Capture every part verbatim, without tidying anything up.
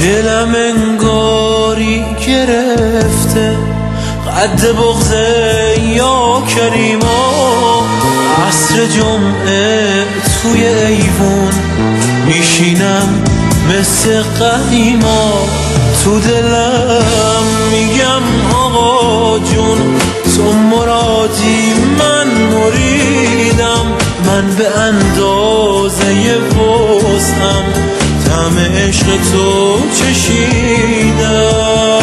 دلم انگاری گرفته قد بغضه یا کریما. عصر جمعه توی ایوون میشینم مثل قدیما. تو دلم میگم آقا جون تو مرادی من مریدم. من به اندازه وسعم طعم عشق تو چشیدم.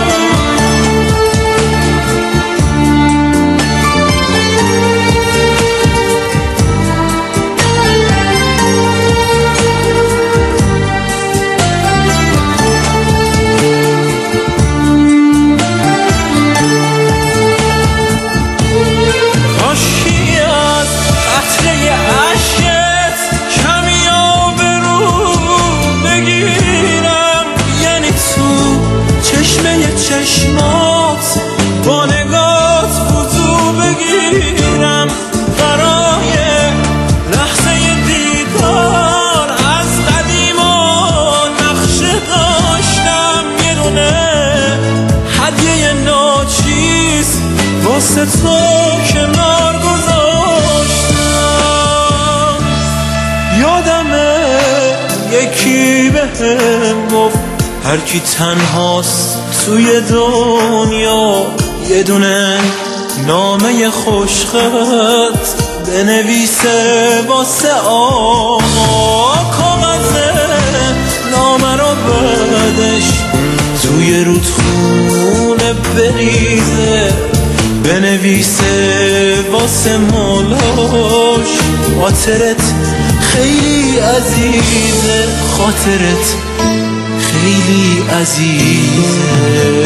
چشمات با نگات وضو بگیرم. برای لحظه دیدار از قدیما نقشه داشتم. یه دونه هدیه ناچیز واسه تو کنار گذاشتم. یادمه یکی بهم گفت هر کی تنهاست توی دنیا یه دونه نامه خوشخط بنویسه واسه آقا. کاغذ نامه رو بعدش توی رودخونه بریزه بنویسه واسه مولاش. خاطرت خیلی عزیزه خاطرت خیلی عزیزه.